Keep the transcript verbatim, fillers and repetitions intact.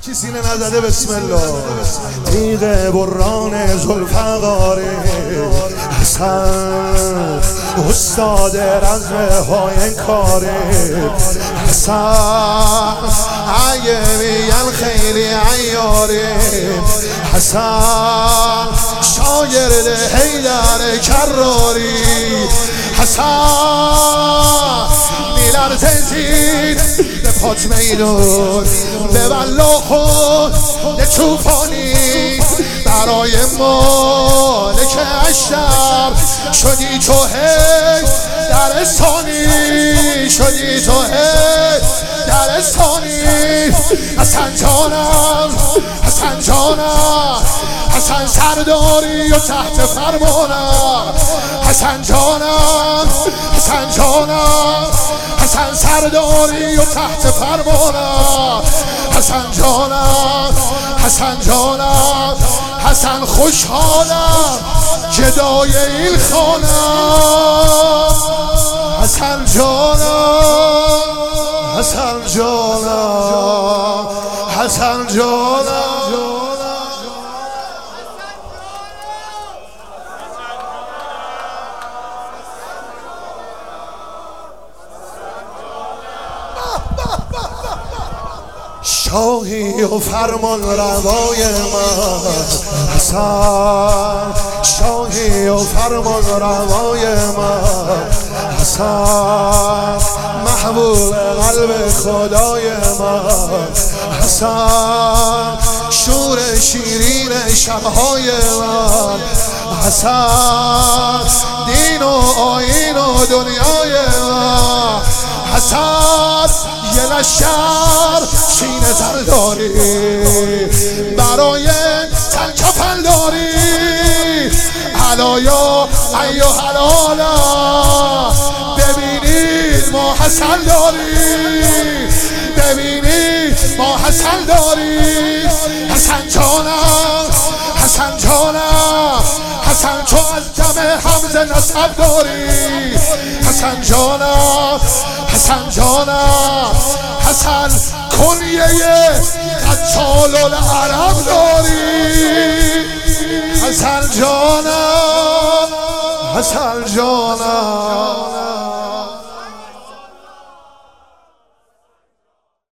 کی سینه نزده بسم الله. تیغ بران ذوالفقار حسن، استاد رزم های کاره حسن، اگه میگن خیلی عیاره حسن، شاگرد حیدر کراری حسن، میلرزه زیر به پات میدون به بلا خود توفانی، برای مالک اشتر شدی تو هی درستانی، شدی تو هی درستانی. حسن جانم حسن جانم، حسن سرداری و تحت فرمانم، حسن جانم حسن جانم، حسن سرداری و تحت فرمانم، حسن جانم حسن جانم، حسن خوشحالم جدای این خانم، حسن جانم حسن جانم، حسن جانم. شاهی و فرمان روای من حسن، شاهی و فرمان روای من حسن، محبوب قلب خدای من حسن، شور شیرین شبهای من حسن، دین و آیین و دنیای من حسن، یه لشکر سینه زر داری برای تن کفن داری، حلایا ایو حلالا ببینید ما حسن داری، ببینید ما حسن داری. حسن جانم حسن جانم، حسن تو از دم حمزه نسب داری، حسن جانم حسن جانم، حسن کنیه قتال العرب داری، حسن جانم حسن جانم،